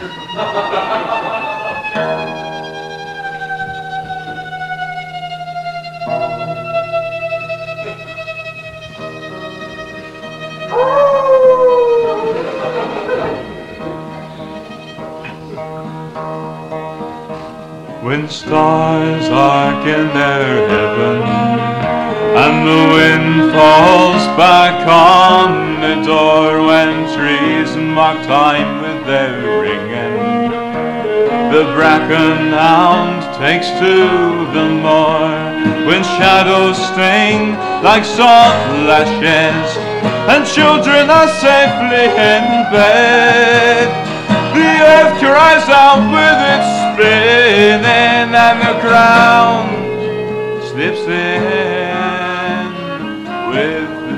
When stars arc in their heaven and the wind falls back on the door, when trees mark time with their ringing, the bracken hound takes to the moor. When shadows sting like soft lashes and children are safely in bed, the earth cries out with its spinning and the ground slips in with the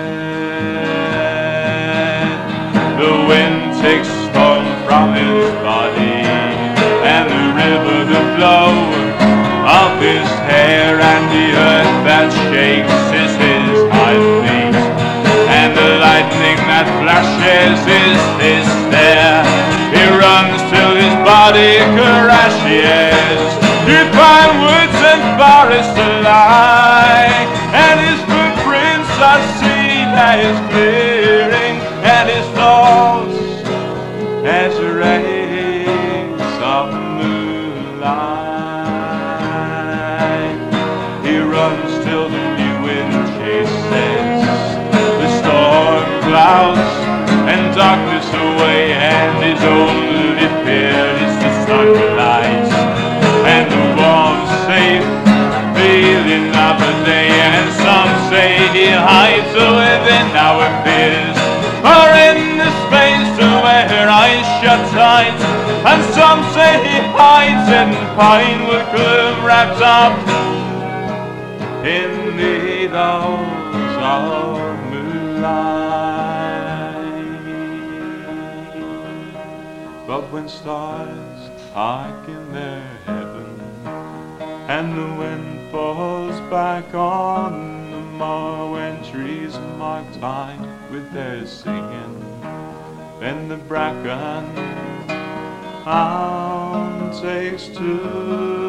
dead. The wind takes storm from his body and the river the flow of his hair, and the earth that shakes is his heartbeat, and the lightning that flashes is his stare. He runs till his body crashes through pine woods and forests alike, and his footprints are seen at his clearing, and his thoughts as rays of moonlight. He runs till the new wind chases the storm clouds and darkness away, and his only fear is the sunlight and the warm, safe feeling of the day. And some say he hides within our fears, or in the space where eyes shut tight, and some say he hides in pinewood gloom, wrapped up in needles of moonlight. But when stars arc in their heaven and the wind falls back on the moor, when trees mark time with their singing, then the bracken hound takes to